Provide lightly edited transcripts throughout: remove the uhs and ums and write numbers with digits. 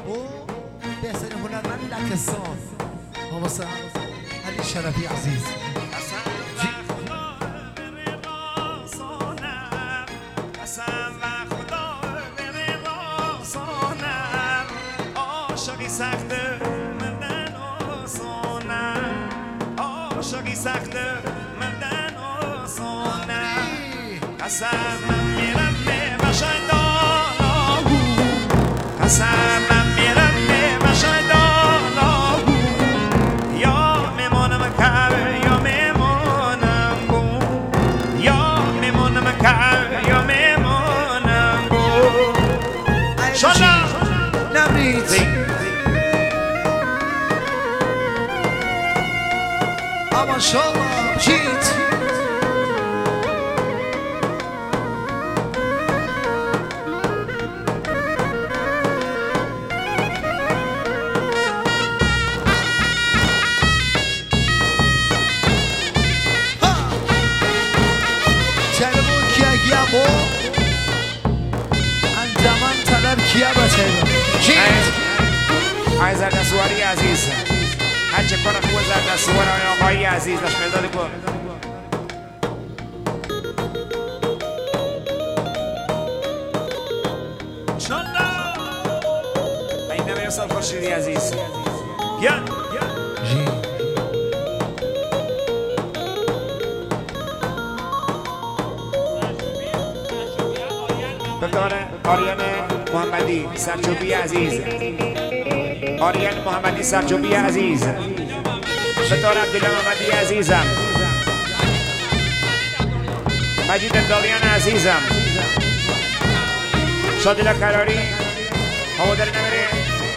بهترین هنرمند لکستان واسه علی شرفی عزیز. سخته مردن آسانه عاشقی سخته مردن آسانه قسم من میرم به مشهدان قسم من میرم به مشهدان یا میمانم کر یا میمانم بو یا میمانم کر یا میمانم بو شالا نمرید اما شما چیت چرمون کیا گیامو انجامن طلب کیا بچه چیت عايزة نسواري عزيزة هاتش كورة خوزة نسواري آقایی عزیز داشت مرداد کن این نمیه سال خوشیدی عزیز یا بداره آریان محمدی سرچوبی عزیز آریان محمدی سرچوبی عزیز بداره عبدالله محمدی عزیزم مجید الدالیان عزیزم شادیلا کراری هوادار نمیره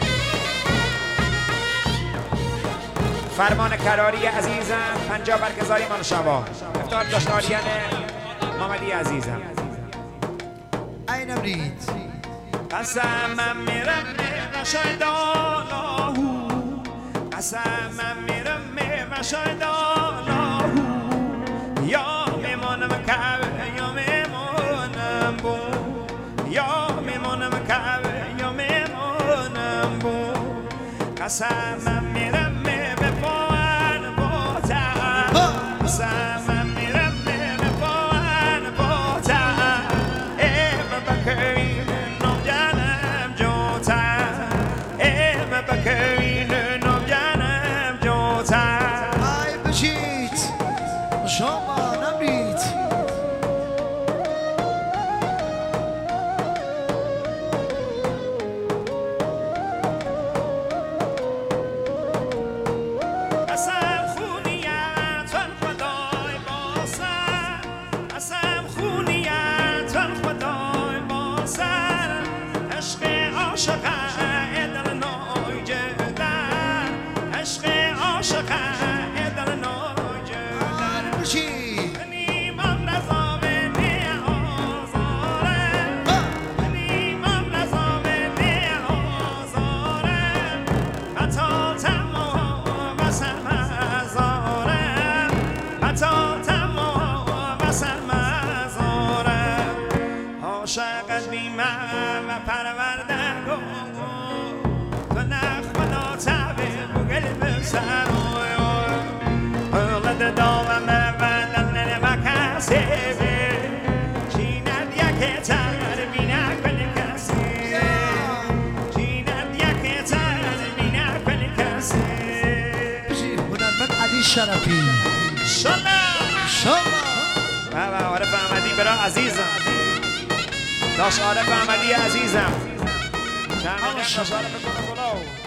فرمان کراری عزیزم 50 برکزاری مان شما افتار داشت آریان محمدی عزیزم این امرید قسمم میرم مشهدان قسمم میرم مشهدان یا میمانم کر یا میمانم بو یا میمانم کر یا میمانم بو قسمم میرم به پاهن باتم قسمم میرم به پاهن باتم ام بکرین نام جانم جوتم ام بکرین نام جانم جوتم ای بچید شما نمرید قسم خونیتون خدای باسر قسم خونیتون خدای باسر عشق عاشقه دل نای جدن عشق عاشقه دل نای جدن بچید نیمان رضا بنی آزاره نیمان رضا بنی آزاره حتی تمام بسر مزاره حتی تمام بسر مزاره عاشقت بی من و پروردگار تو نخدا تبه بگل بسر اولد داوم بدن نما کسی چیند یک تر بینه کل کسی چیند یک تر بینه کل کسی بچید هنرمند علی شرفی شما بابا عارف احمدی برا عزیزم داشت عارف احمدی عزیزم چند عارف بکنه بلو